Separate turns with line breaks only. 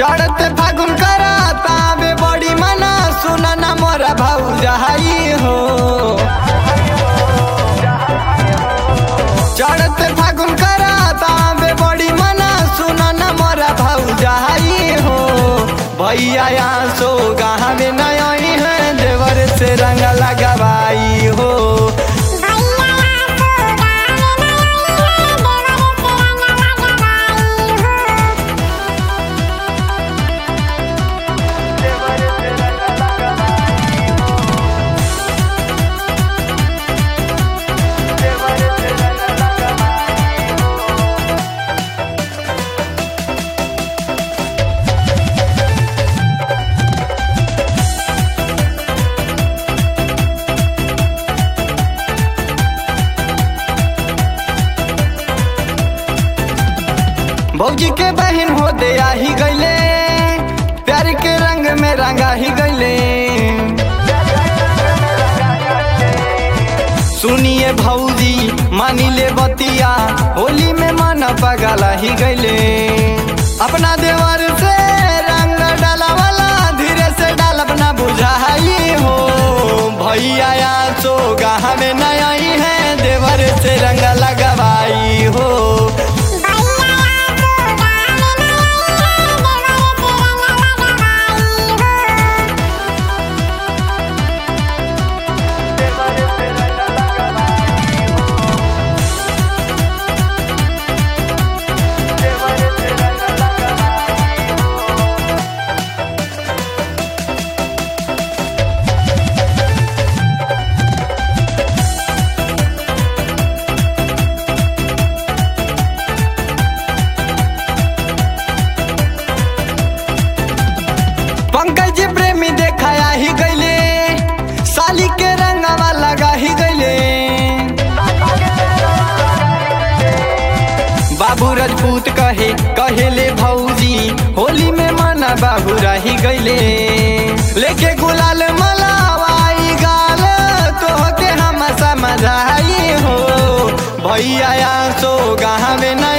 चढ़ते फागुन कराता बे बड़ी मना सुना ना मोरा भौजाई हो। चढ़ते फागुन कराता बे बड़ी मना सुना ना मोरा भौजाई हो। भैया यहाँ सो गाँव में नई है देवर से रंग लगवाई हो। भौजी के बहन हो दे ही गईले प्यार के रंग में रंगा ही गईले। सुनिए भौजी मानी ले बतिया होली में मन पगला ही गईले। अपना देवर से रंग डाला वाला धीरे से डाल अपना बुझाई हो। भैया यहाँ सो गाँव में नई है देवर से रंग लगवाई हो। पंकज प्रेमी देखाया ही गईले साली के रंगवा लगा ही गईले। बाबू राजपूत कहेले भौजी होली में मना बाबू रही गईले। लेके गुलाल मलावाई गाल तो के हम समझाई हो। भैया यहाँ सो गाँव में